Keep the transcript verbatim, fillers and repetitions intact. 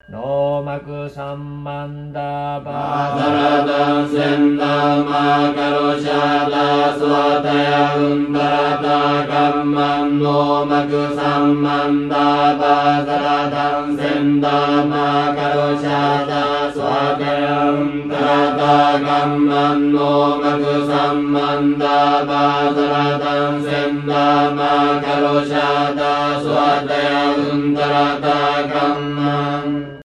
ノーマクサンマンダバサラダンセンダマカロシャダスワタヤウンダラタカンマンノーマクサンマンダバサラダンセンダマカロシャダスワタヤウンダラタカンマンノーマクサンマンダバサラダンセンダマカロシャダスワタヤウンダラタカンマン